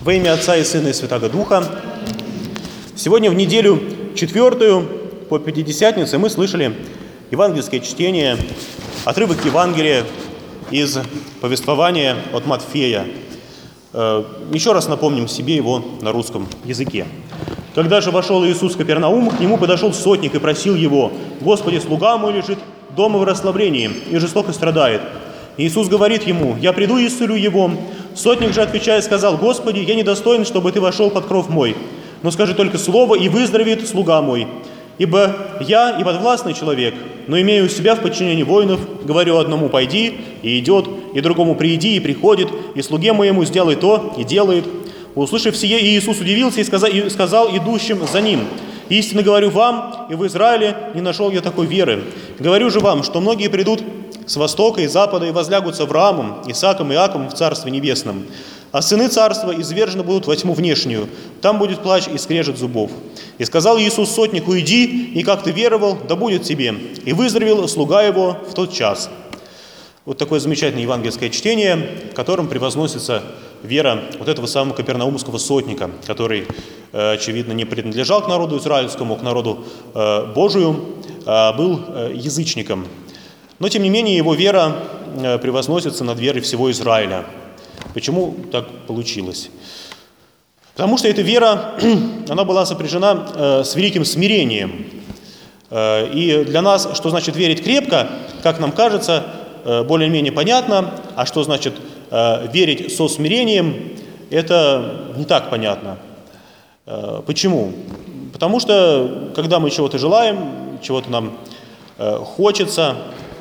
Во имя Отца и Сына и Святаго Духа. Сегодня в неделю 4 по Пятидесятнице мы слышали евангельское чтение, отрывок Евангелия из повествования от Матфея. Еще раз напомним себе его на русском языке. «Когда же вошел Иисус в Капернаум, к нему подошел сотник и просил его: „Господи, слуга мой лежит дома в расслаблении и жестоко страдает“. Иисус говорит ему: „Я приду и исцелю его“. Сотник же, отвечая, сказал: „Господи, я недостоин, чтобы ты вошел под кров мой, но скажи только слово, и выздоровеет слуга мой. Ибо я и подвластный человек, но имею себя в подчинении воинов, говорю одному: пойди, и идет, и другому: приди, и приходит, и слуге моему: сделай то, и делает“. Услышав сие, Иисус удивился и сказал идущим за ним: „Истинно говорю вам, и в Израиле не нашел я такой веры. Говорю же вам, что многие придут с востока и запада и возлягут с Авраамом, Исааком и Иаковом в Царстве Небесном. А сыны Царства извержены будут во тьму внешнюю, там будет плач и скрежет зубов“. И сказал Иисус сотнику: „Иди, и как ты веровал, да будет тебе“. И выздоровел слуга его в тот час». Вот такое замечательное евангельское чтение, в котором превозносится вера вот этого самого капернаумского сотника, который, очевидно, не принадлежал к народу израильскому, к народу Божию, а был язычником. Но, тем не менее, его вера превозносится над верой всего Израиля. Почему так получилось? Потому что эта вера, она была сопряжена с великим смирением. И для нас, что значит верить крепко, как нам кажется, более-менее понятно, а что значит верить со смирением, это не так понятно. Почему? Потому что, когда мы чего-то желаем, чего-то нам хочется,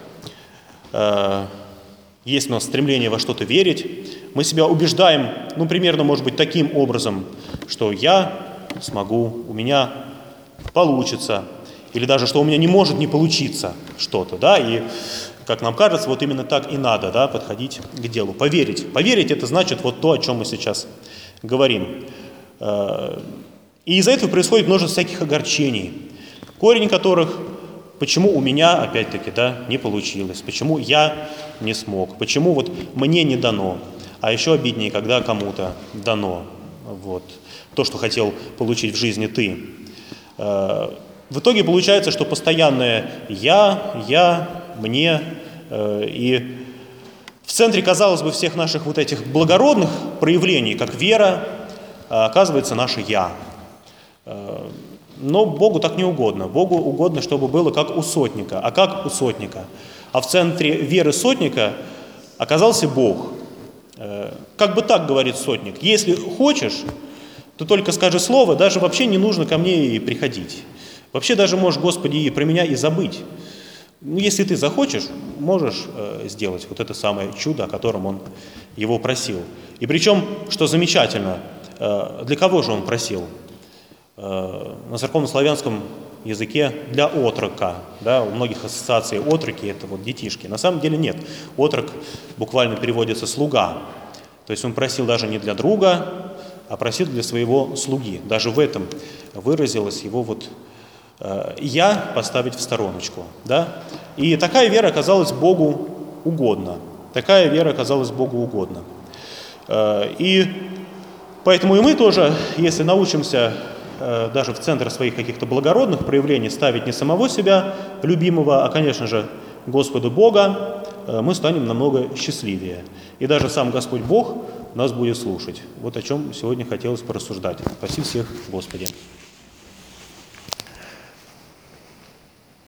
есть у нас стремление во что-то верить, мы себя убеждаем, примерно, может быть, таким образом, что я смогу, у меня получится, или даже, что у меня не может не получиться что-то, да, и, как нам кажется, вот именно так и надо, да, подходить к делу. Поверить. Поверить – это значит вот то, о чем мы сейчас говорим. И из-за этого происходит множество всяких огорчений, корень которых – почему у меня, опять-таки, да, не получилось, почему я не смог, почему вот мне не дано, а еще обиднее, когда кому-то дано, вот, то, что хотел получить в жизни ты. В итоге получается, что постоянное я, мне, и в центре, казалось бы, всех наших вот этих благородных проявлений, как вера, оказывается наше «я». Но Богу так не угодно. Богу угодно, чтобы было как у сотника. А как у сотника? А в центре веры сотника оказался Бог. Как бы так говорит сотник: если хочешь, то только скажи слово, даже вообще не нужно ко мне и приходить. Вообще даже можешь, Господи, и про меня и забыть. Если ты захочешь, можешь сделать вот это самое чудо, о котором он его просил. И причем, что замечательно, для кого же он просил? На церковнославянском языке для отрока. Да, у многих ассоциаций отроки – это вот детишки. На самом деле нет. Отрок буквально переводится «слуга». То есть он просил даже не для друга, а просил для своего слуги. Даже в этом выразилось его вот «я» поставить в стороночку. Да? И такая вера оказалась Богу угодна. Такая вера оказалась Богу угодна. И поэтому и мы тоже, если научимся даже в центр своих каких-то благородных проявлений ставить не самого себя, любимого, а, конечно же, Господа Бога, мы станем намного счастливее. И даже сам Господь Бог нас будет слушать. Вот о чем сегодня хотелось порассуждать. Спаси всех, Господи.